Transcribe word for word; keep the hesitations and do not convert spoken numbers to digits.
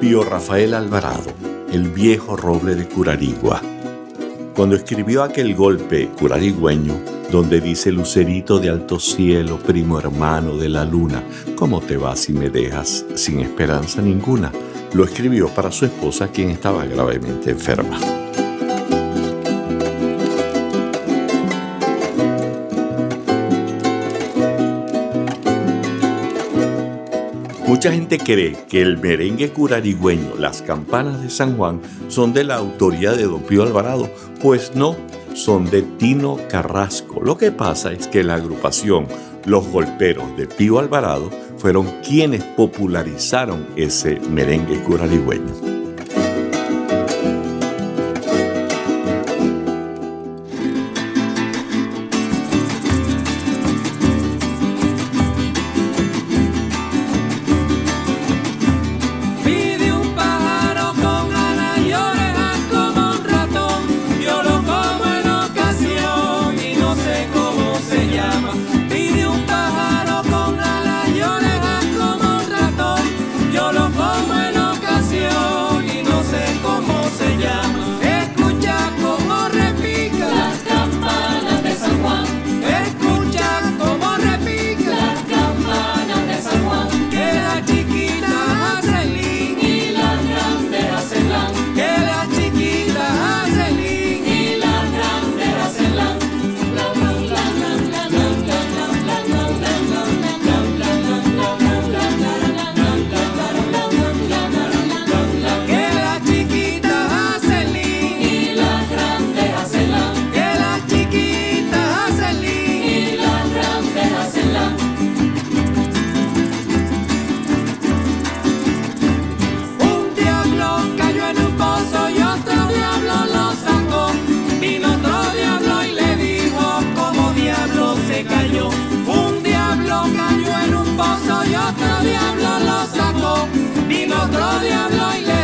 Pío Rafael Alvarado, el viejo roble de Curarigua. Cuando escribió aquel golpe curarigüeño, donde dice: Lucerito de alto cielo, primo hermano de la luna, ¿cómo te vas si me dejas sin esperanza ninguna? Lo escribió para su esposa, quien estaba gravemente enferma. Mucha gente cree que el merengue curarigüeño, Las Campanas de San Juan, son de la autoría de don Pío Alvarado. Pues no, son de Tino Carrasco. Lo que pasa es que la agrupación Los Golperos de Pío Alvarado fueron quienes popularizaron ese merengue curarigüeño. Un diablo cayó en un pozo y otro diablo lo sacó. Vino otro diablo y le